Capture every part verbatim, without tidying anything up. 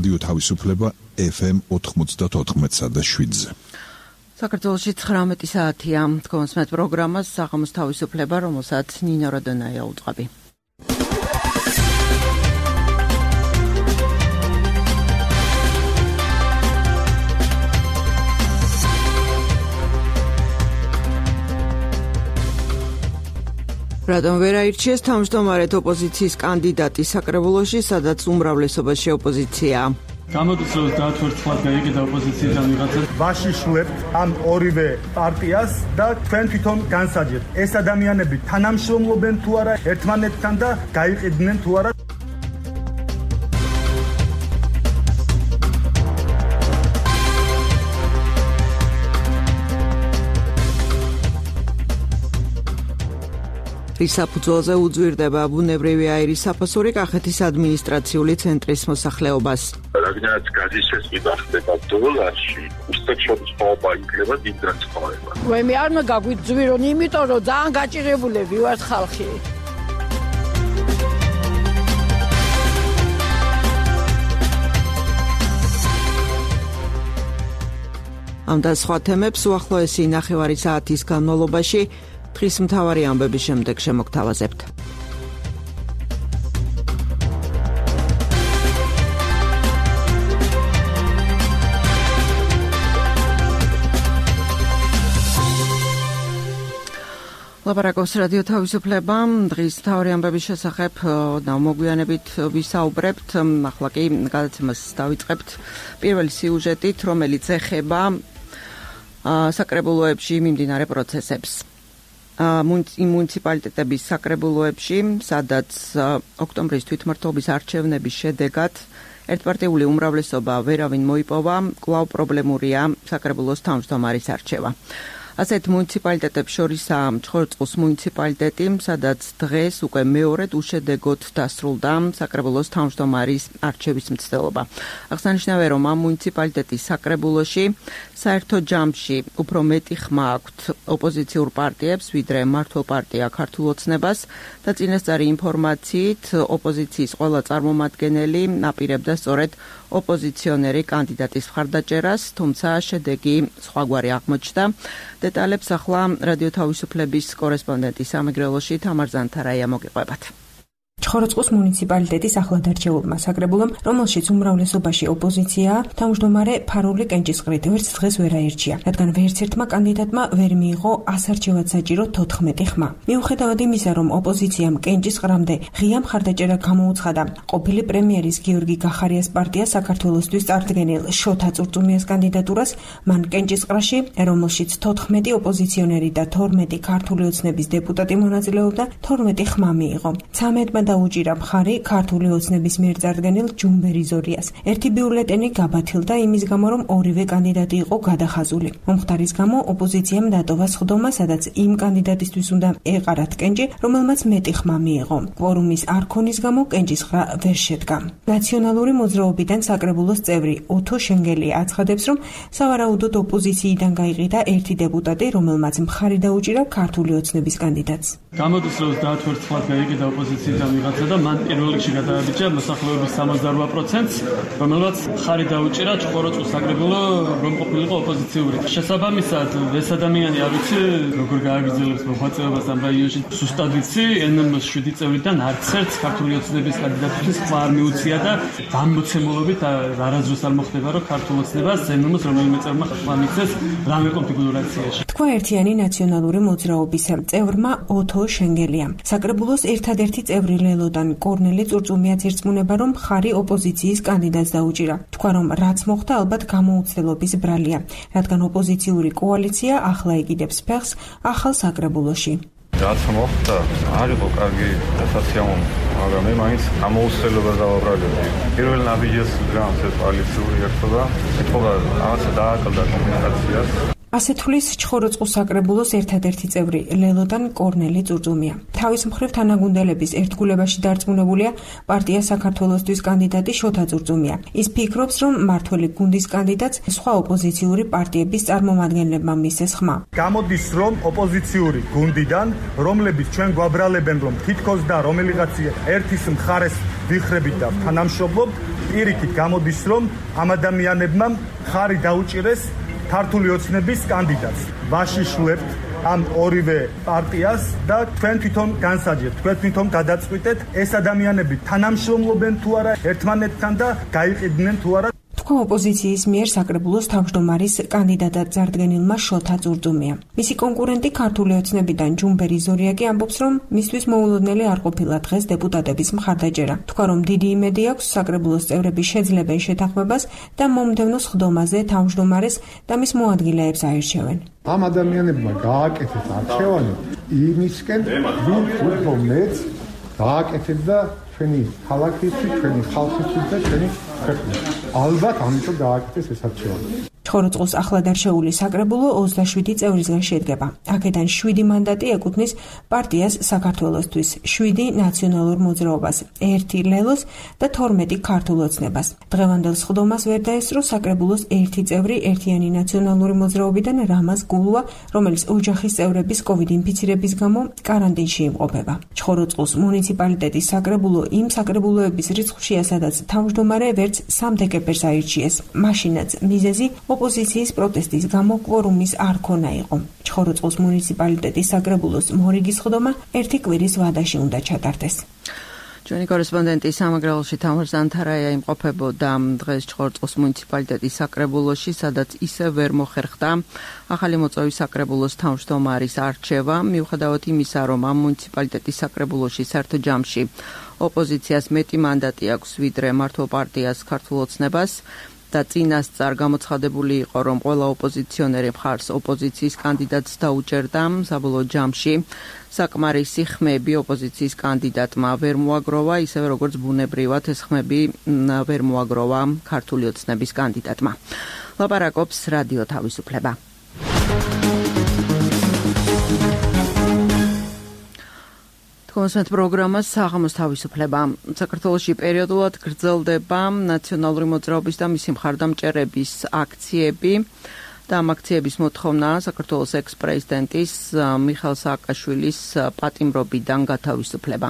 რადიო თავისუფლება ეფ ემ ოთხმოცდაოთხ და შვიდზე. საქართველოში ცხრამეტი საათია. თქვენს პროგრამას საღამოს თავისუფლება, რომელსაც ნინო როდონაია უწყობი. რადგან ვერ აირჩიეს თავმჯდომარედ ოპოზიციის კანდიდატი საკრებულოში, სადაც უმრავლესობაში ოპოზიციაა. გამოდის რომ დაათვერცხლად გაიყიდა ოპოზიციიდან ვიღაცა. ვაშიშლებთ ამ ორივე პარტიას და თქვენ თვითონ განსაჯეთ. ეს ადამიანები თანამშრომლობენ თუ არა ერთმანეთთან და გაიყიდნენ თუ არა. საფუძველზე უძვირდება ბუნებრივი აირის საფასური კახეთის ადმინისტრაციული ცენტრის მოსახლეობას. რადგანაც გაზის შესყიდვა ხდება დოლარში, უსტექშობის ხობა იქნება დიდ დაწყვეტილება. მე არ მეგაგვიძვირონ, იმიტომ რომ ძალიან გაჭირებულები ვართ ხალხი. ამ და სხვა თემებს უახლოესი ნახევარი საათის განმავლობაში დღის მთავარი ამბების შემდეგ შემოგთავაზებთ. ლაპარაკობს რადიო თავისუფლება. დღის მთავარი ამბების შესახებ და მოგვიანებით ვისაუბრებთ. ახლა კი გადაცემას დავიწყებთ პირველი სიუჟეტით, რომელიც ეხება საკრებულოებში მიმდინარე პროცესებს. მუნიციპალიტეტების საკრებულოებში, სადაც ოქტომბრის თვითმმართველობის არჩევნების შედეგად ერთპარტიული უმრავლესობა ვერავინ მოიპოვა, კვლავ პრობლემურია საკრებულოს თავმჯდომარის არჩევა. ასეთ მუნიციპალიტეტებს შორისაა ჩხოროწყუს მუნიციპალიტეტი, სადაც დღეს უკვე მეორედ უშედეგოდ დასრულდა საკრებულოს თავმჯდომარის არჩევის მცდელობა. აღსანიშნავია, რომ ამ მუნიციპალიტეტის საკრებულოში საერთო ჯამში უფრო მეტი ხმა აქვთ ოპოზიციურ პარტიებს, ვიდრე მმართველ პარტია ქართულ ოცნებას და წინასწარი ინფორმაციით ოპოზიციის ყველა წარმომადგენელი აპირებდა სწორედ ოპოზიციონერი კანდიდატის მხარდაჭერას, თუმცა შედეგი სხვაგვარი აღმოჩნდა. დეტალებს ახლა რადიო თავისუფლების კორესპონდენტი სამეგრელოში თამარ ზანთარაია მოგიყვებათ. ჩხოროწყუს მუნიციპალიტეტის ახლად არჩეულმა საკრებულომ, რომელშიც უმრავლესობაში ოპოზიციაა, თავმჯდომარე ფარული კენჭისყრით ვერც დღეს ვერ აირჩია, რადგან ვერც ერთმა კანდიდატმა ვერ მიიღო ასარჩევად საჭირო თოთხმეტი ხმა. მიუხედავად იმისა, რომ ოპოზიციამ კენჭისყრამდე ღია მხარდაჭერა გამოუცხადა, ყოფილი პრემიერის გიორგი გახარიას პარტია საქართველოსთვის წარდგენილ შოთა წურწუმიას კანდიდატურას, მან კენჭისყრაში, რომელშიც თოთხმეტი ოპოზიციონერი და თორმეტი ქართული ოცნების დეპუტატი მონაწილეობდა, თორმეტი ხმა მიიღო. ცამეტმა დაუჭირა მხარი ქართული ოცნების მიერ წარდგენილ ჯუმბერი ზორიას. ერთი ბიულეტენი გაბათილდა იმის გამო, რომ ორივე კანდიდატი იყო გადახაზული. მომხდარის გამო ოპოზიციამ დატოვა სხდომა, სადაც იმ კანდიდატისთვის უნდა ეყარათ კენჭი, რომელმაც მეტი ხმა მიიღო. კვორუმის არ ქონის გამო კენჭისყრა ვერ შედგა. ნაციონალური მოძრაობიდან საკრებულოს წევრი ოთო შენგელია აცხადებს, რომ სავარაუდოდ ოპოზიციიდან გაიყიდა ერთი დეპუტატი, რომელმაც მხარი დაუჭირა ქართული ოცნების კანდიდატს. გამოდის რომ დაათვერცხლად გაიყიდა ოპოზიციიდან ვიღაცა და მან პირველ რიგში გადააბიჭა მოსახლეობის სამოცდაორ პროცენტს, რომელმაც მხარი დაუჭირა ჩხოროწყუს საკრებულო, რომ ყოფილიყო ოპოზიციური. შესაბამისად, ეს ადამიანი არ ვიცი როგორ გააგრძელებს მოღვაწეობას ამ რაიონში. სუსტად ვიცი, ენ ემ შვიდი წევრიდან არც ერთ ქართული ოცნების კანდიდატისთვის ხმა არ მიუცია და გამოცემულობით არასდროს არ მოხდება, რომ ქართულ ოცნებას ენ ემ-ს რომელიმე წევრმა ხმა მიცეს რამე კონფიგურაციაში. თქვა ერთიანი ნაციონალური მოძრაობის წევრმა ოთო შენგელიამ. საკრებულოს ერთადერთი წევრი ლელოდან კორნელი წურწუმიაც ერწმუნება, რომ მხარი ოპოზიციის კანდიდატს დაუჭირა. თქვა, რომ რაც მოხდა ალბათ გამოუცდელობის ბრალია, რადგან ოპოზიციური კოალიცია ახლა იგიდებს ფეხს ახალ საკრებულოში. რაც მოხდა, არ იყო კარგი დასაციამო, მაგრამ მე მაინც გამოუცდელობას დავაბრალებდი. პირველ ნაბიჯს გრამს ეს კოალიციური ერთობა, ეთქობა რაღაცა დააკლდა კომუნიკაციას. ასე თulis ჩხოროწყუს საკრებულოს ერთადერთი წევრი ლელოდან კორნელი წურწუმია. თავის მხრივ თანაგუნდელების ერთგულებაში დარწმუნებულია პარტია საქართველოსთვის კანდიდატი შოთა წურწუმია. ის ფიქრობს, რომ მართველი გუნდის კანდიდატს სხვა ოპოზიციური პარტიების წარმომადგენლებმა მისცეს ხმა. გამოდის, რომ ოპოზიციური გუნდიდან, რომლებიც ჩვენ გვაბრალებენ, რომ თითქოს და რომელიღაც ერთის მხარეს ვიხრებით და თანამშრომლობთ, პირიქით გამოდის, რომ ამ ადამიანებმა ხარი დაუჭირეს ქართული ოცნების კანდიდატს. ვაშიშლებთ ამ ორივე პარტიას და თქვენ თვითონ განსაჯეთ, თქვენ თვითონ გადაწყვიტეთ, ეს ადამიანები თანამშრომლობენ თუ არა ერთმანეთთან და გაიყიდნენ თუ არა. თქვა ოპოზიციის მიერ საკრებულოს თავმჯდომარის კანდიდატად წარდგენილმა შოთა წურწუმია. მისი კონკურენტი ქართული ოცნებიდან ჯუმბერი ზორიაკი ამბობს, რომ მისთვის მოულოდნელი არ ყოფილა დღეს დეპუტატების მხარდაჭერა. თქვა, რომ დიდი იმედი აქვს საკრებულოს წევრები შეძლებენ შეთანხმებას და მომდევნო სხდომაზე თავმჯდომარეს და მის მოადგილეებს აირჩევენ. ამ ადამიანებმა გააკეთეს არჩევანი იმისკენ, ვინ უფრო მეც გააკეთეთ და ჩვენი ქალაქისთვის, ჩვენი ხალხისთვის და ჩვენი ქვეყნისთვის. ალბათ ამიტომ გააკეთეს ეს არჩევანი. ჩხოროწყუს ახლადარჩეული საკრებულო ოცდაშვიდი წევრისგან შედგება. აქედან შვიდი მანდატი ეკუთვნის პარტიას საქართველოსთვის, შვიდი ნაციონალურ მოძრაობას, ერთი ლელოს და თორმეტი ქართულ ოცნებას. დღევანდელ სხდომას ვერ დაესწრო საკრებულოს ერთი წევრი ერთიანი ნაციონალური მოძრაობიდან რამაზ გულუა, რომელიც ოჯახის წევრების კოვიდ ინფიცირების გამო კარანტინში იმყოფება. ჩხოროწყუს მუნიციპალიტეტის საკრებულო იმ საკრებულოების რიცხვშია, სადაც თავმჯდომარე ვერც სამ დეკემბერს აირჩიეს. მაშინაც მიზეზი ოპოზიციის პროტესტის გამო კვორუმის არ ქონა იყო. ჩხოროწყუს მუნიციპალიტეტის საკრებულოს მორიგი სხდომა ერთი კვირის ვადაში უნდა ჩატარდეს. ჩვენი კორესპონდენტი სამაგრალოში თამარ ზანთარაია იმყოფებოდა დღეს ჩხოროწყუს მუნიციპალიტეტის საკრებულოში, სადაც ისე ვერ მოხერხდა ახალი მოწვევის საკრებულოს თავმჯდომარის არჩევა, მიუხედავად იმისა, რომ ამ მუნიციპალიტეტის საკრებულოში საერთო ჯამში ოპოზიციას მეტი მანდატი აქვს ვიდრე მართლ პარტიას ქართულ ოცნებას. და წინასწარ გამოცხადებული იყო, რომ ყველა ოპოზიციონერი მხარს ოპოზიციის კანდიდატს დაუჭერდა. საბოლოო ჯამში საკმარისი ხმები ოპოზიციის კანდიდატმა ვერ მოაგროვა, ისევე როგორც ბუნებრივად ეს ხმები ვერ მოაგროვა ქართული ოცნების კანდიდატმა. ლაპარაკობს რადიო თავისუფლება. კონსერტ პროგრამას საღამოს თავისუფლება. საქართველოში პერიოდულად გრძელდება ნაციონალური მოძრაობის და მისი მხარდამჭერების აქციები და ამ აქციების მოთხოვნაა საქართველოს ექს-პრეზიდენტის მიხეილ სააკაშვილის პატიმრობიდან გათავისუფლება.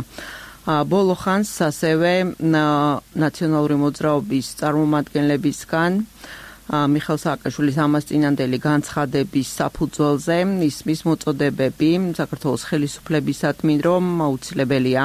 ბოლო ხანს ასევე ნაციონალური მოძრაობის წარმომადგენლებისგან მიხეილ სააკაშვილის ამასწინანდელი განცხადების საფუძველზე ისმის მოწოდებები საქართველოს ხელისუფლებისადმი, რომ აუცილებელია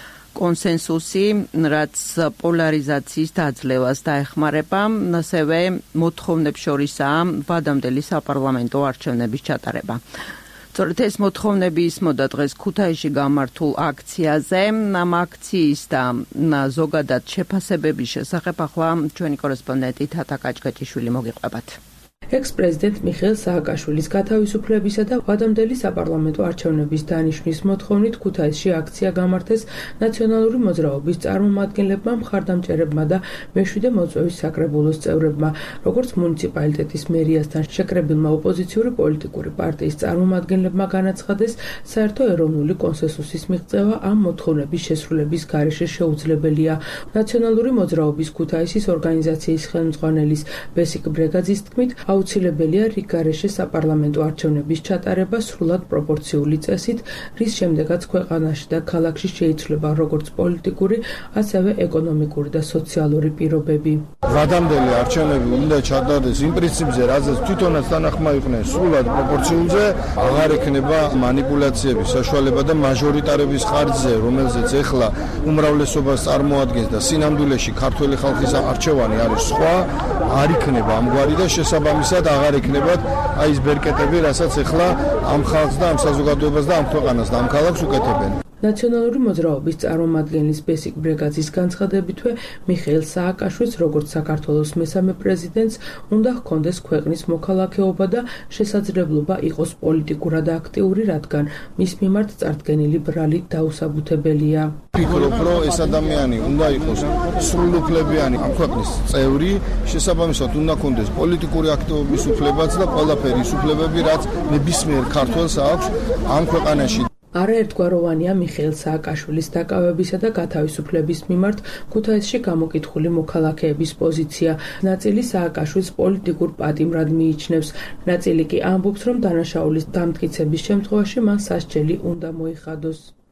კონსენსუსი, რაც პოლარიზაციის დაძლევას დაეხმარება, ასევე მოთხოვნებს შორისაა ვადამდელი საპარლამენტო არჩევნების ჩატარება. სწორედ ეს მოთხოვნები ისმოდა დღეს ქუთაისში გამართულ აქციაზე. ამ აქციის და ზოგადად შეფასებების შესახებ ახლა ჩვენი კორესპონდენტი თათა კაჭკაჭიშვილი მოგიყვებათ. ექს-პრეზიდენტ მიხეილ სააკაშვილის გათავისუფლებისა და ვადამდელი საპარლამენტო არჩევნების დანიშვნის მოთხოვნით ქუთაისში აქცია გამართეს ნაციონალური მოძრაობის წარმომადგენლებმა, მხარდამჭერებმა და მეშვიდე მოწვევის საკრებულოს წევრებმა, როგორც მუნიციპალიტეტის მერიასთან შეკრებილმა ოპოზიციური პოლიტიკური პარტიის წარმომადგენლებმა განაცხადეს, საერთო ეროვნული კონსენსუსის მიღწევა ამ მოთხოვნების შესრულების გარეშე შეუძლებელია. ნაციონალური მოძრაობის ქუთაისის ორგანიზაციის ხელმძღვანელის ბესიკ ბრეგაძის თქმით, აუცილებელია რიგ გარეშე საპარლამენტო არჩევნების ჩატარება სრულად პროპორციული წესით, რის შემდეგაც ქვეყანაში და ქალაქში შეიცვლება როგორც პოლიტიკური, ასევე ეკონომიკური და სოციალური პირობები. ვადამდელი არჩევნები უნდა ჩატარდეს იმ პრინციპზე, რაზეც თვითონაც თანახმა იყვნენ სრულად პროპორციულზე, აღარ ექნება манипуляციების საშუალება და მაჟორიტარების ხარჯზე, რომელზეც ეხლა უმრავლესობას წარმოადგენს და სინამდვილეში ქართველი ხალხის არჩევანი არის სხვა, არ იქნება ამგვარი და შესაბამისად აღარ ექნებათ აი ეს ბერკეტები, რასაც ეხლა ამ ხალხს და ამ საზოგადოებას და ამ ქვეყანას და ამ ქალაქს უკეთებენ. ნაციონალური მოძრაობის წარმომადგენლის ბესიკ ბრეგაძის განცხადებითვე მიხეილ სააკაშვილს როგორც საქართველოს მესამე პრეზიდენტს უნდა ჰქონდეს ქვეყნის მოქალაქეობა და შესაძლებლობა იყოს პოლიტიკურად აქტიური, რადგან მის მიმართ წარდგენილი ბრალი დაუსაბუთებელია. ვფიქრობ, რომ ეს ადამიანი უნდა იყოს სრულუფლებიანი ამ ქვეყნის წევრი, შესაბამისად უნდა ჰქონდეს პოლიტიკური აქტივობის უფლებაც და ყველაფერი ის უფლებები, რაც ნებისმიერ ქართველს აქვს ამ ქვეყანაში. არაერთგვაროვანია მიხეილ სააკაშვილის დაკავებისა და გათავისუფლების მიმართ ქუთაისში გამოკითხული მოქალაქეების პოზიცია. ნაწილი სააკაშვილს პოლიტიკურ პატიმრად მიიჩნევს, ნაწილი კი ამბობს, რომ დანაშაულის დამტკიცების შემთხვევაში მან სასჯელი უნდა მოიხადოს.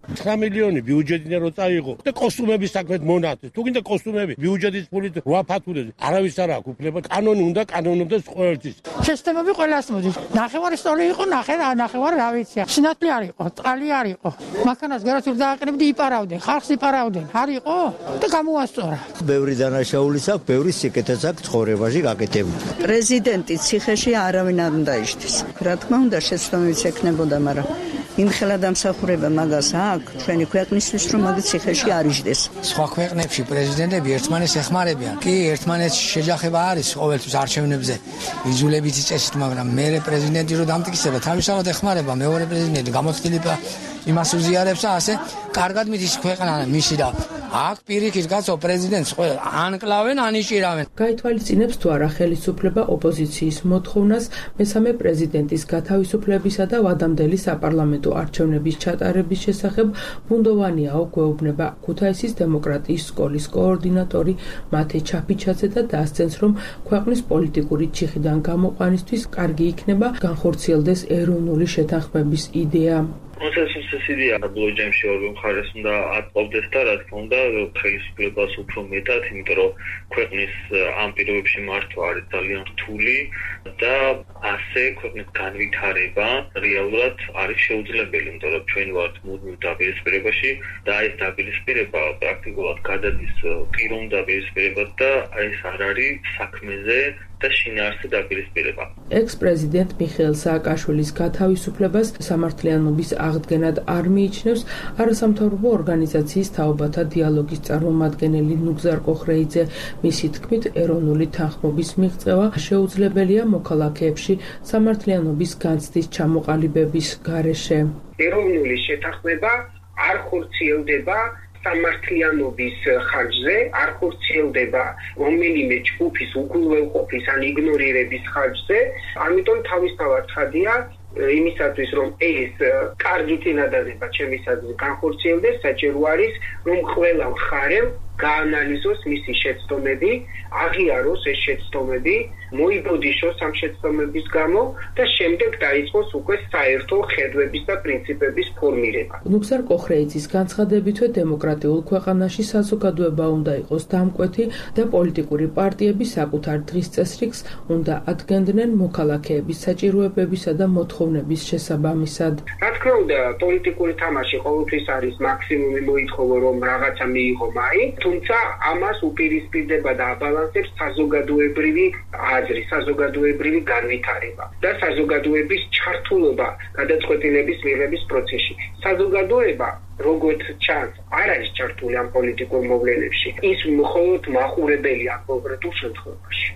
ცხრა მილიონი ბიუჯეტიდან რო წაიღო და კოსტუმების საქმეთ მონათეს. თუ გინდა კოსტუმები ბიუჯეტის ფულით რვა ფათურები, არავის არ აქვს უფლება. კანონი უნდა კანონობდეს ყოველთვის. შეცდომები ყველას მოდის. ნახევარი სტოლი იყო, ნახევარი ნახევარი რა ვიცი. სინათლე არ იყო, წყალი არ იყო. მანქანას გარეთ ვერ დააყენებდი, იპარავდნენ, ხალხს იპარავდნენ. არ იყო და გამოასწორა. ბევრი დანაშაულის აქვს, ბევრი სიკეთეც აქვს ცხოვრებაში გაკეთებული. პრეზიდენტი ციხეში არავინ არ უნდა იშდეს. რა თქმა უნდა, შეცდომებიც ექნებოდა, მაგრამ იმხელა დამსახურება მაგას აქვს ჩვენი ქვეყნისთვის, რომ მაგ ციხეში არ იჯდეს. სხვა ქვეყნებში პრეზიდენტები ერთმანეთს ეხმარებიან. კი, ერთმანეთს შეჯახება არის ყოველთვის არჩევნებზე. იძულებითი წესით, მაგრამ მერე პრეზიდენტი რო დამტკიცება, თავისთავად ეხმარება მეორე პრეზიდენტი, გამოცდილება იმას უზიარებს და ასე კარგად მიდის ქვეყანა მისი და აქ პირიქით კაცო პრეზიდენტს ყველა ანკლავენ, ანიჭირავენ. გაითვალისწინებს თუ არა ხელისუფლება ოპოზიციის მოთხოვნას მესამე პრეზიდენტის გათავისუფლებისა და ვადამდელი საპარლამენტო არჩევნების ჩატარების შესახებ ბუნდოვანია გვეუბნება ქუთაისის დემოკრატიის სკოლის კოორდინატორი მათე ჩაფიჩაძე და დასცენს, რომ ქვეყნის პოლიტიკური ჩიხიდან გამოყვანისთვის კარგი იქნება განხორციელდეს ეროვნული შეთანხმების იდეა. პროცესის იდეა ბლოჯემში ორი მხარეს უნდა ატყობდეს და რა თქმა უნდა ხელისუფლებას უფრო მეტად, იმიტომ რომ ქვეყნის ამ პირობებში მართვა არის ძალიან რთული და ასე ქვეყნის განვითარება რეალურად არის შეუძლებელი, იმიტომ რომ ჩვენ ვართ მუდმივ დაპირისპირებაში და ეს დაპირისპირება პრაქტიკულად გადადის პიროვნ დაპირისპირებად და ეს არ არის საქმეზე და შინაარსზე დაპირისპირება. ექს-პრეზიდენტ მიხეილ სააკაშვილის გათავისუფლებას სამართლიანობის აღდგენად არ მიიჩნევს არასამთავრობო ორგანიზაციის თაობათა დიალოგის წარმომადგენელი ნუგზარ კოხრეიძე. მისი თქმით, ეროვნული თანხმობის მიღწევა შეუძლებელია მოქალაქეებში სამართლიანობის განცდის ჩამოყალიბების გარეშე. ეროვნული შეთანხმება არ ხორციელდება სამართლიანობის ხარჯზე, არ ხორციელდება რომელიმე ჯგუფის უგულველყოფის ან იგნორირების ხარჯზე, ამიტომ თავისთავად ხადია იმისათვის, რომ ეს კარგი წინადადება ჩემისადმი განხორციელდეს, საჭირო არის, რომ ყველა მხარემ გაანალიზოს მისი შეცდომები, აღიაროს ეს შეცდომები, მოიბოდიშოს ამ შეცდომების გამო და შემდეგ დაიწყოს უკვე საერთო ხედვების და პრინციპების ფორმირება. ნუგზარ კოხრეიძის განცხადებითვე დემოკრატიულ ქვეყანაში საზოგადოება უნდა იყოს დამკვეთი და პოლიტიკური პარტიები საკუთარ დღის წესრიგს უნდა ადგენდნენ მოქალაქეების საჭიროებებისა და მოთხოვნების შესაბამისად. რა თქმა უნდა, პოლიტიკური თამაში ყოველთვის არის მაქსიმუმი მოითხოვო, რომ რაღაცა მიიღო მაინც, თუმცა ამას უპირისპირდება და აბალანსებს საზოგადოებრივი აზრი, საზოგადოებრივი განვითარება და საზოგადოების ჩართულობა გადაწყვეტილების მიღების პროცესში. საზოგადოება როგორც ჩანს, არ არის ჩართული ამ პოლიტიკურ მოვლენებში. ის მხოლოდ მაყურებელია კონკრეტულ შემთხვევაში.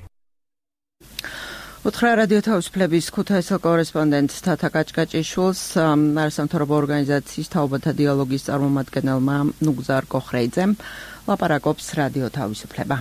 უთხრა რადიო თავისუფლების ქუთაისელ კორესპონდენტ თათა კაჭკაჭიშვილს არასამთავრობო ორგანიზაციის თაობათა დიალოგის წარმომადგენელმა ნუგზარ კოხრეიძემ ლაპარაკობს რადიო თავისუფლება.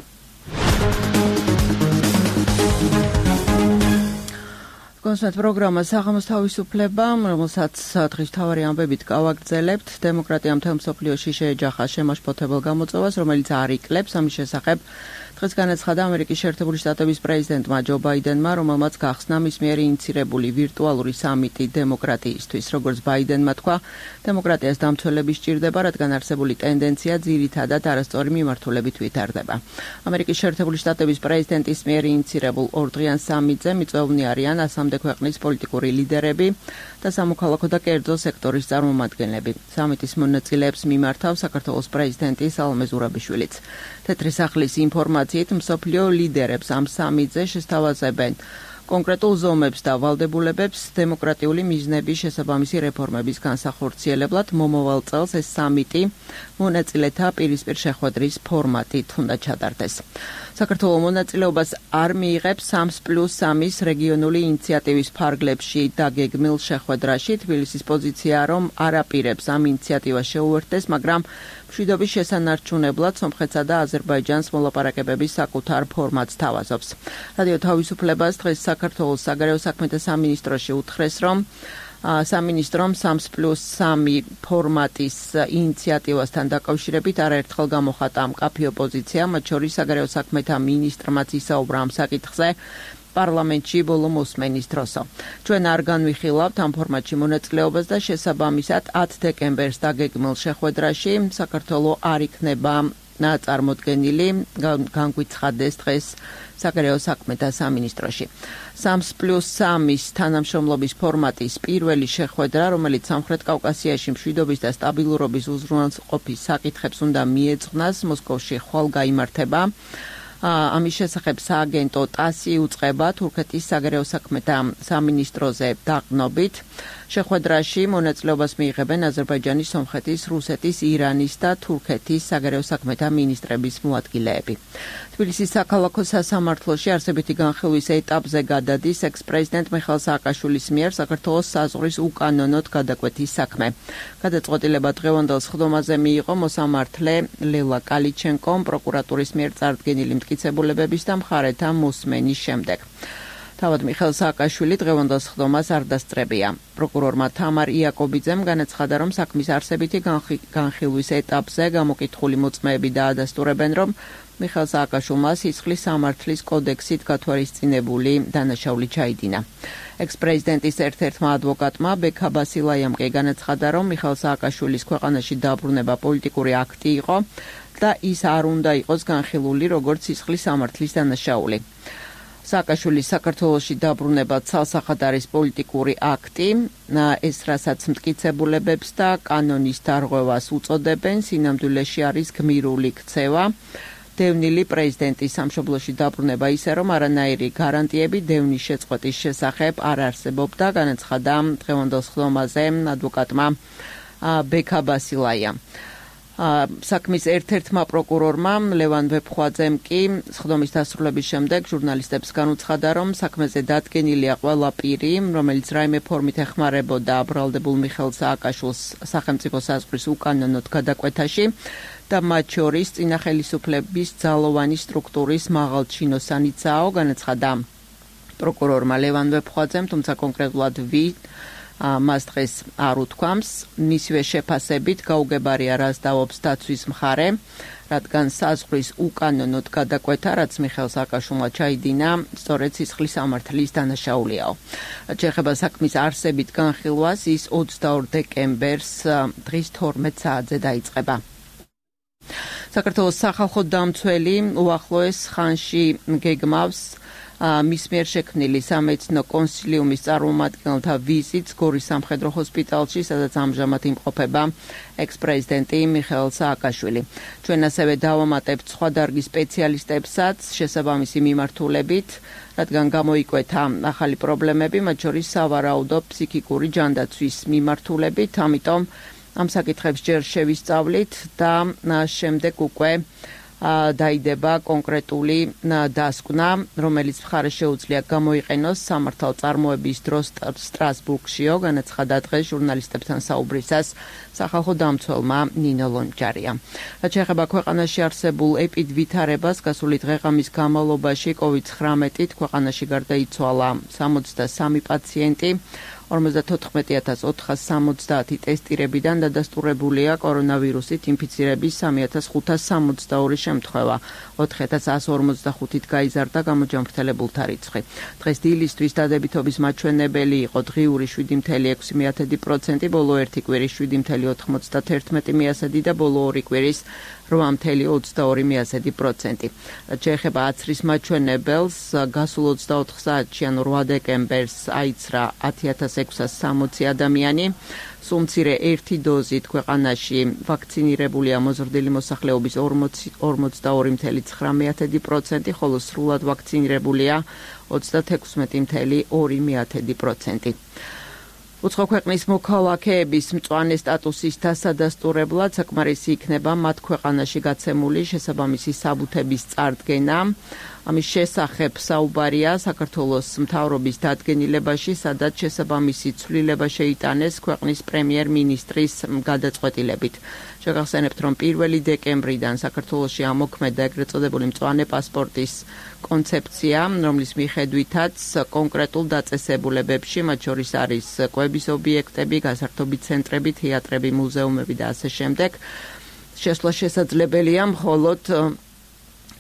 კონსერტ პროგრამა საღამოს თავისუფლება, რომელსაც დღის მთავარი ამბებით გავაგრძელებთ. დემოკრატია მთელ მსოფლიოში შეეჯახა შემაშფოთებელ გამოწვევას, რომელიც არ იკლებს. ამის შესახებ დღეს განაცხადა ამერიკის შეერთებული შტატების პრეზიდენტმა ჯო ბაიდენმა, რომელმაც გახსნა მის მიერ ინიცირებული ვირტუალური სამიტი დემოკრატიისთვის. როგორც ბაიდენმა თქვა, დემოკრატიას დამცველები სჭირდება, რადგან არსებული ტენდენცია ძირითადად არასწორი მიმართულებით ვითარდება. ამერიკის შეერთებული შტატების პრეზიდენტის მიერ ინიცირებულ ორდღიან სამიტზე მიწვეულნი არიან ასამდე ქვეყნის პოლიტიკური ლიდერები და სამოქალაქო და კერძო სექტორის წარმომადგენლები. სამიტის მონაწილეებს მიმართავს საქართველოს პრეზიდენტი სალომე ზურაბიშვილიც. თეთრი სახლის ინფორმაციით მსოფლიო ლიდერებს ამ სამიტზე შესთავაზებენ კონკრეტულ ზომებს და ვალდებულებებს დემოკრატიული მიზნების შესაბამისი რეფორმების განსახორციელებლად. მომავალ წელს ეს სამიტი მონაწილეთა პირისპირ შეხვედრის ფორმატით უნდა ჩატარდეს. საქართველოს მონაწილეობას არ მიიღებს სამს პლუს სამის რეგიონული ინიციატივის ფარგლებში დაგეგმილ შეხვედრაში. თბილისის პოზიციაა, რომ არ აპირებს ამ ინიციატივას შეუერთდეს, მაგრამ მშვიდობის შესანარჩუნებლად სომხეთსა და აზერბაიჯანს მოლაპარაკებების საკუთარ ფორმატს თავაზობს. რადიო თავისუფლებას დღეს საქართველოს საგარეო საქმეთა სამინისტროში უთხრეს, რომ სამინისტრომ სამს პლუს სამი ფორმატის ინიციატივასთან დაკავშირებით არაერთხელ გამოხატა მკაფიო პოზიცია, მათ შორის საგარეო საქმეთა მინისტრმაც ისაუბრა ამ საკითხზე. პარლამენტში ბოლო მოსმენის დროსო. ჩვენ არ განვიხილავთ ამ ფორმატში მონაწილეობას და შესაბამისად ათი დეკემბერს დაგეგმილ შეხვედრაში საქართველო არ იქნება წარმოდგენილი, განგვიცხადეს დღეს საგარეო საქმეთა სამინისტროში. სამს პლუს სამის თანამშრომლობის ფორმატის პირველი შეხვედრა, რომელიც სამხრეთ კავკასიაში მშვიდობის და სტაბილურობის უზრუნველყოფის საკითხებს უნდა მიეძღვნას, მოსკოვში ხვალ გაიმართება. ამის შესახებ სააგენტო ტასი უწყება თურქეთის საგარეო საქმეთა სამინისტროზე დაყრდნობით. შეხვედრაში მონაწილეობას მიიღებენ აზერბაიჯანის, სომხეთის, რუსეთის, ირანის და თურქეთის საგარეო საქმეთა მინისტრების მოადგილეები. თბილისის საქალაქო სასამართლოში არსებითი განხილვის ეტაპზე გადადის ექს-პრეზიდენტ მიხაილ სააკაშვილის მიერ საქართველოს საზღვრის უკანონოდ გადაკვეთის საქმე. გადაწყვეტილება დღევანდელ სხდომაზე მიიღო მოსამართლე ლელა კალიჩენკომ პროკურატურის მიერ წარდგენილი მტკიცებულებების და მხარეთა მოსმენის შემდეგ. თავად მიხაილ სააკაშვილი დღევანდელ სხდომას არ დასწრებია. პროკურორმა თამარ იაკობიძემ განაცხადა, რომ საქმის არსებითი განხილვის ეტაპზე გამოკითხული მოწმეები დაადასტურებენ, რომ მიხაილ სააკაშვილმა სისხლის სამართლის კოდექსით გათვალისწინებული დანაშაული ჩაიდინა. ექს-პრეზიდენტის ერთ-ერთმა ადვოკატმა ბექა ბასილაიამ კი განაცხადა, რომ მიხაილ სააკაშვილის ქვეყანაში დაბრუნება პოლიტიკური აქტი იყო და ის არ უნდა იყოს განხილული როგორც სისხლის სამართლის დანაშაული. სააკაშვილის საქართველოში დაბრუნება ცალსახად არის პოლიტიკური აქტი, ეს რასაც მტკიცებულებებს და კანონის დარღვევას უწოდებენ, სინამდვილეში არის გმირული ქცევა. დევნილი პრეზიდენტის სამშობლოში დაბრუნება ისე, რომ არანაირი გარანტიები დევნის შეწყვეტის შესახებ არ არსებობდა, განაცხადა დღევანდელ სხდომაზე ადვოკატმა ბექა ბასილაია. საქმის ერთ-ერთმა პროკურორმა ლევან ვეფხვაძემ კი სხდომის დასრულების შემდეგ ჟურნალისტებს განუცხადა, რომ საქმეზე დადგენილია ყველა პირი, რომელიც რაიმე ფორმით ეხმარებოდა ბრალდებულ მიხაილ სააკაშვილს სახელმწიფო საზღვრის უკანონოდ გადაკვეთაში და მათ შორის წინა ხელისუფლების ძალოვანი სტრუქტურის მაღალჩინოსანიცაო, განაცხადა პროკურორმა ლევან ვეფხვაძემ, თუმცა კონკრეტულად ვი მას დღეს არ უთქვამს. მისივე შეფასებით გაუგებარია რას დაობს დაცვის მხარე, რადგან საზღვრის უკანონოდ გადაკვეთა, რაც მიხაილ სააკაშვილმა ჩაიდინა, სწორედ სისხლის სამართლის დანაშაულიაო. რაც შეეხება საქმის არსებით განხილვას, ის ოცდაორ დეკემბერს დღის თორმეტ საათზე დაიწყება. საქართველოს სახალხო დამცველი უახლოეს ხანში გეგმავს მის მიერ შექმნილი სამედიცინო კონსილიუმის წარმომადგენელთა ვიზიტს გორის სამხედრო ჰოსპიტალში, სადაც ამჟამად იმყოფება ექს-პრეზიდენტი მიხაილ სააკაშვილი. ჩვენ ასევე დავამატებთ სხვა დარგის სპეციალისტებსაც შესაბამისი მიმართულებით, რადგან გამოიკვეთა ახალი პრობლემები, მათ შორის სავარაუდო ფსიქიკური ჯანდაცვის მიმართულებით, ამიტომ ამ საკითხებს ჯერ შევისწავლით და შემდეგ უკვე დაიდება კონკრეტული დასკვნა, რომელიც მხარეს შეუძლია გამოიყენოს სამართალ წარმოების დროს სტრასბურგშიო, განაცხადა დღეს ჟურნალისტებთან საუბრისას სახალხო დამცველმა ნინო ლონჯარია. რაც შეეხება ქვეყანაში არსებულ ეპიდვითარებას, გასული დღე-ღამის განმავლობაში კოვიდ ცხრამეტით ქვეყანაში გარდაიცვალა სამოცდასამი პაციენტი. ორმოცდათოთხმეტი ათას ოთხას სამოცდაათი ტესტირებიდან დადასტურებულია კორონავირუსით ინფიცირების სამი ათას ხუთას სამოცდაორი შემთხვევა. ოთხი ათას ასი ორმოცდახუთით გაიზარდა გამოჯანმრთელებულთა რიცხვი. დღეს დილისთვის დადებითობის მაჩვენებელი იყო დღიური შვიდი ფاصლე ექვსი პროცენტი, ბოლო ერთი კვირის შვიდი ფاصლე ოთხმოცდათერთმეტი პროცენტი და ბოლო ორი კვირის რვა ფاصლე ოცდაორი პროცენტი. რაც შეეხება აცრის მაჩვენებელს, გასულ ოცდაოთხ საათში, ანუ რვა დეკემბერს აიცრა ათი ათას ექვსას სამოცი ადამიანი. სულ მცირე ერთი დოზით ქვეყანაში ვაქცინირებულია მოზრდილი მოსახლეობის ორმოცდაორი ფاصლე ცხრამეტი პროცენტი, ხოლო სრულად ვაქცინირებულია ოცდათექვსმეტი ფاصლე ორი პროცენტი. უცხო ქვეყნის მოქალაქეების მწვანე სტატუსის დასადასტურებლად საკმარისი იქნება მათ ქვეყანაში გაცემული შესაბამისი საბუთების წარდგენა. ამის შესახებ საუბარია საქართველოს მთავრობის დადგენილებაში, სადაც შესაბამისი ცვლილება შეიტანეს ქვეყნის პრემიერ-მინისტრის გადაწყვეტილებით. შეგახსენებთ, რომ პირველი დეკემბრიდან საქართველოში ამოქმედა ეგრეთ წოდებული მწვანე პასპორტის კონცეფცია, რომლის მიხედვითაც კონკრეტულ დაწესებულებებში, მათ შორის არის კვების ობიექტები, გასართობი ცენტრები, თეატრები, მუზეუმები და ასე შემდეგ, შესვლა შესაძლებელია მხოლოდ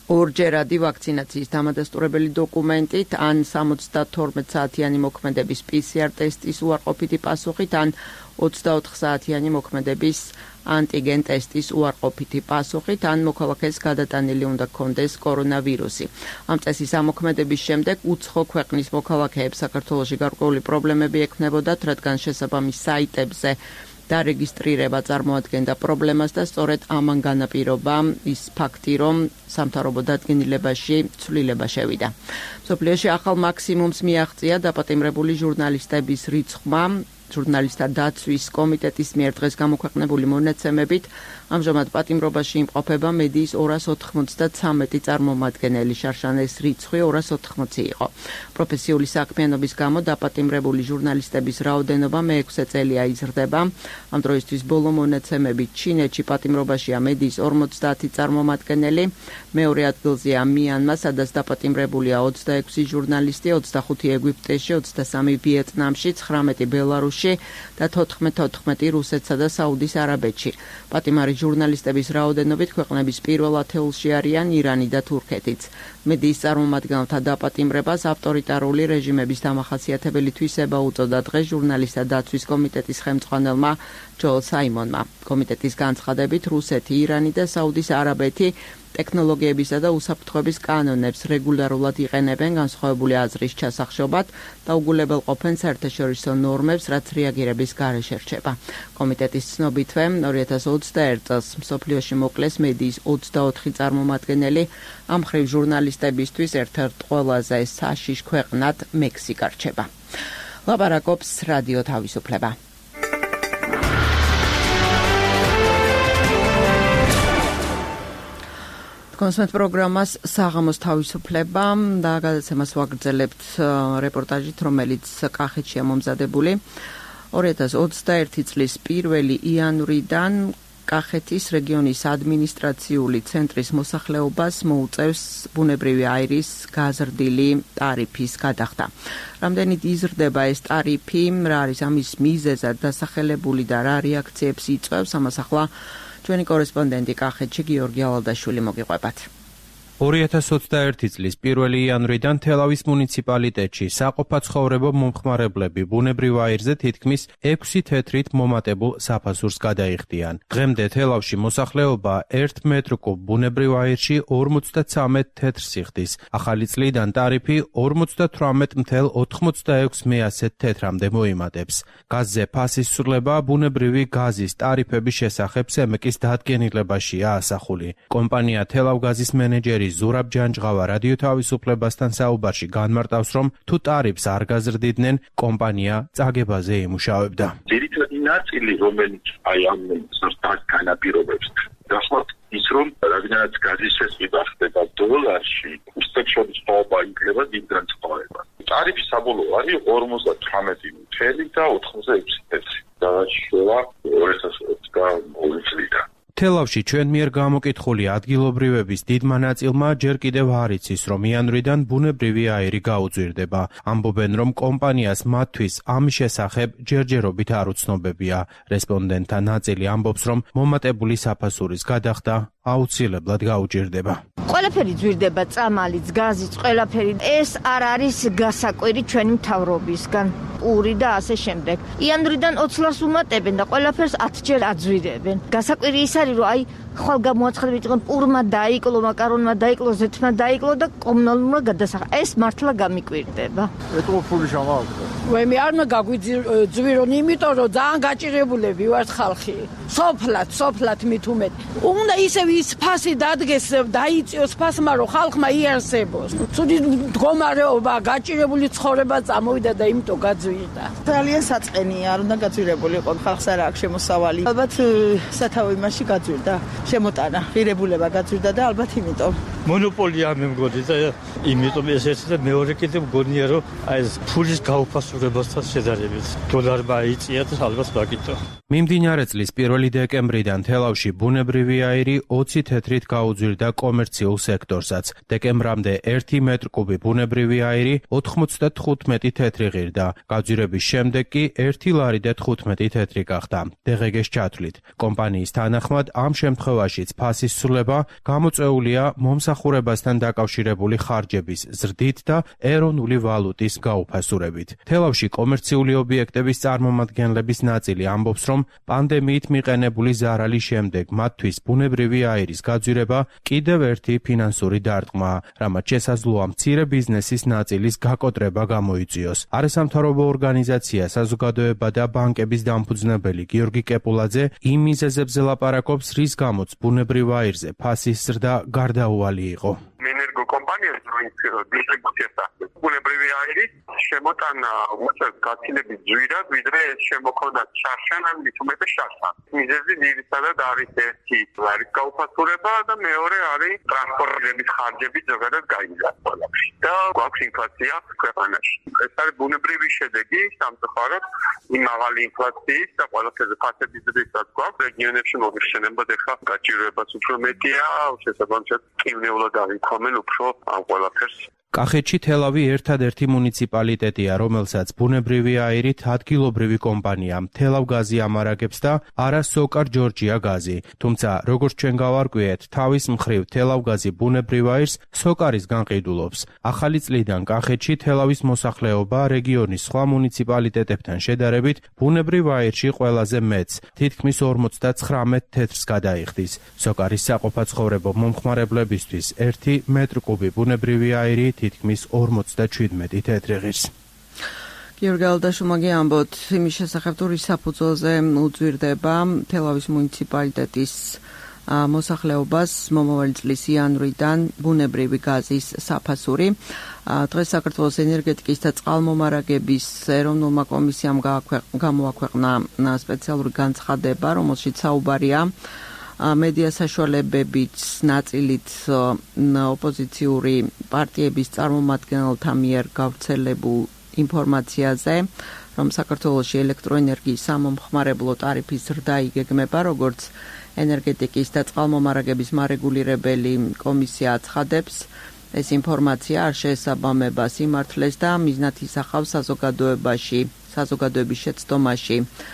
ორჯერადი ვაქცინაციის დამადასტურებელი დოკუმენტით, ან სამოცდათორმეტ საათიანი მოქმედების პი სი არ ტესტის უარყოფითი პასუხით, ან ოცდაოთხ საათიანი მოქმედების ანტიგენ ტესტის უარყოფითი პასუხით, ან მოქალაქეს გადატანილი უნდა ჰქონდეს კორონავირუსი. ამ წესის ამოქმედების შემდეგ უცხო ქვეყნის მოქალაქეებს საქართველოში გარკვეული პრობლემები ექნებოდათ, რადგან შესაბამის საიტებზე დარეგისტრირება წარმოადგენდა პრობლემას და სწორედ ამან განაპირობა ის ფაქტი, რომ სამთავრობო დადგენილებაში ცვლილება შევიდა. მსოფლიოში ახალ მაქსიმუმს მიაღწია დაპატიმრებული ჟურნალისტების რიცხვმა. ჟურნალისტთა დაცვის კომიტეტის მიერ დღეს გამოქვეყნებული მონაცემებით, ამჟამად პატიმრობაში იმყოფება მედიის ორას ოთხმოცდათვრამეტი წარმომადგენელი, შარშანეს რიცხვი ორას ოთხმოცი იყო. პროფესიული საქმიანობის გამო დაპატიმრებული ჟურნალისტების რაოდენობა მეექვსე წელია იზრდება. ამ დროისთვის ბოლო მონაცემებით ჩინეთში პატიმრობაშია მედიის ორმოცდაათი წარმომადგენელი, მეორე ადგილზეა მიანმა, სადაც დაპატიმრებულია ოცდაექვსი ჟურნალისტი, ოცდახუთი ეგვიპტეში, ოცდასამი ვიეტნამში, ცხრამეტი ბელარუსში და თოთხმეტი რუსეთსა და საუდის არაბეთში. პატიმარი ჟურნალისტების რაოდენობით ქვეყნების პირველ ათეულში არიან ირანი და თურქეთიც. მედიის წარმომადგენელთა დაპატიმრებას ავტორიტარული რეჟიმების დამახასიათებელი თვისება უწოდა დღეს ჟურნალისტთა დაცვის კომიტეტის ხელმძღვანელმა ჯოელ საიმონმა. კომიტეტის განცხადებით, რუსეთი, ირანი და საუდის არაბეთი ტექნოლოგიებისა და უსაფრთხოების კანონებს რეგულარულად იყენებენ განსხვავებული აზრის ჩასახშობად და უგულებელყოფენ საერთაშორისო ნორმებს, რაც რეაგირების გარეშე რჩება. კომიტეტის ცნობითვე ორი ათას ოცდაერთ წელს მსოფლიოში მოკლეს მედიის ოცდაოთხი წარმომადგენელი, ამ მხრივ ჟურნალისტებისთვის ერთ-ერთ ყველაზე საშიშ ქვეყნად მექსიკა რჩება. ლაპარაკობს რადიო თავისუფლება. კონსვენთ პროგრამას საღამოს თავისუფლება და გადაცემას ვაგრძელებთ რეპორტაჟით, რომელიც კახეთშია მომზადებული. ორი ათას ოცდაერთი წლის პირველი იანვრიდან კახეთის რეგიონის ადმინისტრაციული ცენტრის მოსახლეობას მოუწევს ბუნებრივი აირის გაზრდილი ტარიფის გადახდა. რამდენით იზრდება ეს ტარიფი, რა არის ამის მიზეზად დასახელებული და რა რეაქციებს იწვევს, ამას ახლა ჩვენი კორესპონდენტი კახეთში გიორგი ალადაშვილი მოგიყვებათ. ორი ათას ოცდაერთი წლის პირველი იანვრიდან თელავის მუნიციპალიტეტში საყოფაცხოვრებო მომხმარებლები ბუნებრივ აირზე თითქმის ექვსი თეთრით მომატებულ საფასურს გადაიხდიან. დღემდე თელავში მოსახლეობა ერთ მეტრ კუბ ბუნებრივ აირში ორმოცდაცამეტ თეთრს იხდის. ახალი წლიდან ტარიფი ორმოცდათვრამეტ ათას ოცდაექვსი მეასე თეთრამდე მოიმატებს. გაზზე ფასის სრულება ბუნებრივი გაზის ტარიფების შესახებ სემეკის დადგენილებაშია ასახული. კომპანია თელავგაზის მენეჯერი ზურაბ ჯანჯღავა რადიო თავისუფლებასთან საუბარში განმარტავს, რომ თუ ტარიფს არ გაზრდიდნენ, კომპანია წაგებაზე იმუშავებდა. ძირითადი ნაწილი, რომელიც აი ამ სისტემას განაპირობებს, გახლავთ ის, რომ რადგანაც გაზის შესყიდვა ხდება დოლარში, კურსებს შორის სხვაობა იკრება დიდ განსხვავებას. ტარიფი საბოლოო არის ორმოცდათვრამეტი თელი და ოთხმოცდაექვსი თეთრი. და შევა ორი ათას ოცდაორი წლიდან. თელავში ჩვენ მიერ გამოკითხული ადგილობრივების დიდმა ნაწილმა ჯერ კიდევ არ იცის, რომ იანვრიდან ბუნებრივი აირი გაუძვირდება. ამბობენ, რომ კომპანიას მათთვის ამის შესახებ ჯერჯერობით არ უცნობებია. რესპონდენტთა ნაწილი ამბობს, რომ მომატებული საფასურის გადახდა აუცილებლად გაუჭირდება. ყველაფერი ძვირდება, წამალიც, გაზიც, ყველაფერი. ეს არ არის გასაკვირი ჩვენი მთავრობისგან. პური და ასე შემდეგ. იანვრიდან ოცს ლარს უმატებენ და ყველაფერს ათჯერ აძვირებენ. გასაკვირი ის არის, რომ აი ხვალ გამოაცხადებით, რომ პურმა დაიკლო, მაკარონმა დაიკლო, ზეთმა დაიკლო და კომუნალურმა გადასახა. ეს მართლა გამიკვირდება. ეტყო ფული შემოაგდო. ვემი არმა გაგვიძვირონ, იმიტომ რომ ძალიან გაჭირებულები ვართ ხალხი. სოფლად, სოფლად მით უმეტ. უნდა ისევ ის ფასი დადგეს, დაიწიოს ფასმა, რომ ხალხმა იარსებოს. ცუდი მდგომარეობა, გაჭირებული ცხოვრება წამოვიდა და იმიტომ გაძვირდა. ძალიან საწყენია, არ უნდა გაძვირებულიყო, ხალხს არ აქვს შემოსავალი. ალბათ სათავე იმაში გაძვირდა, შემოტანა, ღირებულება გაძვირდა და ალბათ იმიტომ. მონოპოლია მე მგონი და იმიტომ ეს ერთი და მეორე კიდევ მგონია, რომ აი ეს ფულის გაუფასურებასთან შედარებით დოლარმა იწია და ალბათ მაგითო. მიმდინარე წლის პირველი დეკემბრიდან თელავში ბუნებრივი აირი ოცი თეთრით გაუძვირდა კომერციულ სექტორსაც. დეკემბრამდე ერთი მეტრ კუბი ბუნებრივი აირი ოთხმოცდათხუთმეტი თეთრი ღირდა. გაძვირების შემდეგ კი ერთი ლარი და თხუთმეტი თეთრი გახდა. დღეგ-ის ჩათვლით. კომპანიის თანახმად ამ შემთხვევაშიც ფასის სრულება გამოწვეულია მომსახურების მომსახურებასთან დაკავშირებული ხარჯების ზრდით და ეროვნული ვალუტის გაუფასურებით. თელავში კომერციული ობიექტების წარმომადგენლების ნაწილი ამბობს, რომ პანდემიით მიყენებული ზარალის შემდეგ მათთვის ბუნებრივი აირის გაძვირება კიდევ ერთი ფინანსური დარტყმაა, რამაც შესაძლოა მცირე ბიზნესის ნაწილის გაკოტრება გამოიწვიოს. არასამთავრობო ორგანიზაცია საზოგადოება და ბანკების დამფუძნებელი გიორგი კეპულაძე იმ მიზეზებზე ლაპარაკობს, რის გამოც ბუნებრივ აირზე ფასის ზრდა გარდაუვალი იყო. ენერგო კომპანიებს რომელიც დისტრიბუციას ახდენს ბუნებრივი აირის შემოტანა უწევს გაცილებით ძვირად, ვიდრე ეს შემოქონდა შარშან ან მით უმეტეს შარშან. მიზეზი ძირითადად არის ერთი არის გაუფასურება და მეორე არის ტრანსპორტირების ხარჯები ზოგადად გაიზარდა ყველაფერი. და გვაქვს ინფლაცია ქვეყანაში. ეს არის ბუნებრივი შედეგი სამწუხაროდ იმ მაღალი ინფლაციის და ყველაფერზე ფასების ზრდისაც გვაქვს. რეგიონებში მოგიხსენებათ ეხლა გაჭირვებაც უფრო მეტია, შესაბამისად კივნეულად აღიქვამენ უფრო ამ ყველაფერს. კახეთში თელავი ერთადერთი მუნიციპალიტეტია, რომელსაც ბუნებრივი აირით ადგილობრივი კომპანია თელავგაზი ამარაგებს და არა სოკარ ჯორჯია გაზი. თუმცა, როგორც ჩვენ გავარკვიეთ, თავის მხრივ თელავგაზი ბუნებრივ აირს სოკარის განყიდულობს. ახალი წლიდან კახეთში თელავის მოსახლეობა რეგიონის სხვა მუნიციპალიტეტებთან შედარებით ბუნებრივ აირში ყველაზე მეც, თითქმის ორმოცდაცხრამეტ თეთრს გადაიხდის. სოკარის საყოფაცხოვრებო მომხმარებლებისთვის ერთი მეტრკუბი ბუნებრივი აირი თითქმის ორმოცდაჩვიდმეტი თეთრი ღირს. გიორგი ალდაშუმაგი ამბობთ იმის შესახებ, თუ რის საფუძველზე უძვირდება თელავის მუნიციპალიტეტის მოსახლეობას მომავალი წლის იანვრიდან ბუნებრივი გაზის საფასური. დღეს საქართველოს ენერგეტიკის და წყალმომარაგების ეროვნულმა კომისიამ გამოაქვეყნა სპეციალური განცხადება, რომელშიც საუბარია მედია საშუალებებით ნაწილით ოპოზიციური პარტიების წარმომადგენელთა მიერ გავრცელებულ ინფორმაციაზე, რომ საქართველოში ელექტროენერგიის სამომხმარებლო ტარიფის ზრდა იგეგმება, როგორც ენერგეტიკის და წყალმომარაგების მარეგულირებელი კომისია აცხადებს, ეს ინფორმაცია არ შეესაბამება სიმართლეს და მიზნად ისახავს საზოგადოებაში, საზოგადოების შეცდომაში,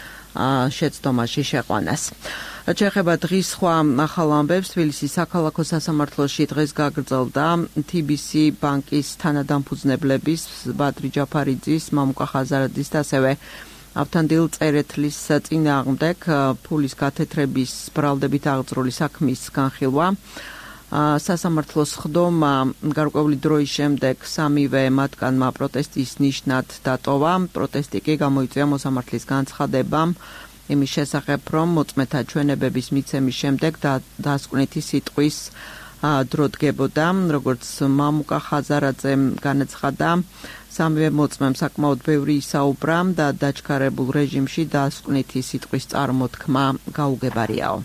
შეცდომაში შეყვანას. რაც შეეხება დღის სხვა ახალ ამბებს, თბილისის საქალაქო სასამართლოში დღეს გაგრძელდა თი ბი სი ბანკის თანადამფუძნებლების ბადრი ჯაფარიძის, მამუკა ხაზარაძის და ასევე ავთანდილ წერეთლის წინააღმდეგ ფულის გათეთრების ბრალდებით აღძრული საქმის განხილვა. სასამართლოს ხდომა გარკვეული დროის შემდეგ სამივე მათგანმა პროტესტის ნიშნად დატოვა. პროტესტი კი გამოიწვია მოსამართლის განცხადებამ იმის შესახებ, რომ მოწმეთა ჩვენებების მიცემის შემდეგ დასკვნითი სიტყვის დრო დგებოდა, როგორც მამუკა ხაზარაძემ განაცხადა, სამივე მოწმემ საკმაოდ ბევრი ისაუბრა და დაჩქარებულ რეჟიმში დასკვნითი სიტყვის წარმოთქმა გაუგებარიაო.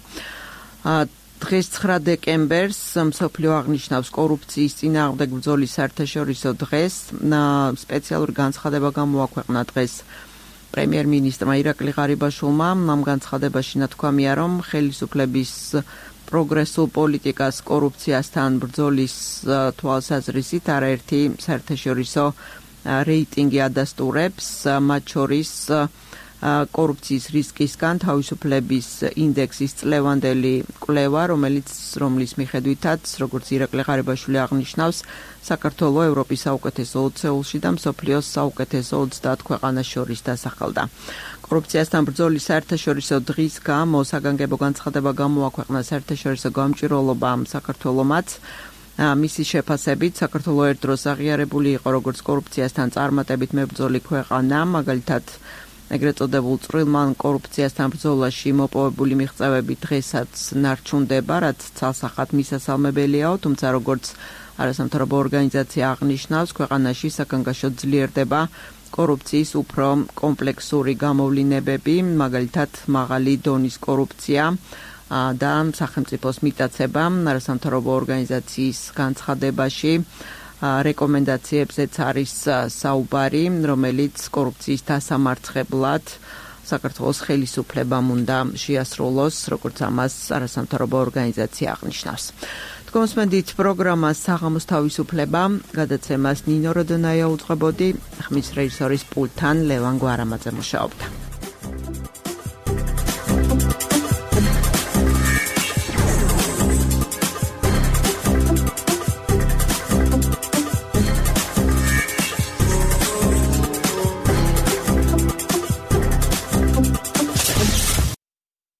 დღეს ცხრა დეკემბერს მსოფლიო აღნიშნავს კორუფციის წინააღმდეგ ბრძოლის საერთაშორისო დღეს. სპეციალური განცხადება გამოაქვეყნა დღეს პრემიერ-მინისტრმა ირაკლი ღარიბაშვილმა. ამ განცხადებაში ნათქვამია, რომ ხელისუფლების პროგრესულ პოლიტიკას კორუფციასთან ბრძოლის თვალსაზრისით არაერთი საერთაშორისო რეიტინგი ადასტურებს, მათ შორის კორუფციის რისკისგან თავისუფლების ინდექსის წლევანდელი კვლევა, რომელიც რომლის მიხედვითაც, როგორც ირაკლი ღარიბაშვილი აღნიშნავს, საქართველო ევროპის საუკეთესო ოცეულში და მსოფლიოს საუკეთესო ოცდაათ ქვეყანას შორის დასახელდა. კორუფციასთან ბრძოლის საერთაშორისო დღის გამო საგანგებო განცხადება გამოაქვეყნა საერთაშორისო გამჭვირვალობამ საქართველომაც. მისი შეფასებით საქართველო ერთ დროს აღიარებული იყო როგორც კორუფციასთან წარმატებით მებრძოლი ქვეყანა, მაგალითად ეგრეთ წოდებულ წვრილმან კორუფციასთან ბრძოლაში მოპოვებული მიღწევები დღესაც ნარჩუნდება, რაც ცალსახად მისასალმებელიაო, თუმცა როგორც არასამთავრობო ორგანიზაცია აღნიშნავს, ქვეყანაში საგანგაშო ძლიერდება კორუფციის უფრო კომპლექსური გამოვლინებები, მაგალითად მაღალი დონის კორუფცია და სახელმწიფოს მიტაცება. არასამთავრობო ორგანიზაციის განცხადებაში რეკომენდაციებზეც არის საუბარი, რომელიც კორუფციის დასამარცხებლად საქართველოს ხელისუფლებამ უნდა შეასრულოს, როგორც ამას არასამთავრობო ორგანიზაცია აღნიშნავს. თქვენსმენდით პროგრამას საღამოს თავისუფლება, გადაცემას ნინო როდონაია უძღვებოდი, ხმის რეჟისორის პულტთან ლევან გვარამაძე მუშაობდა.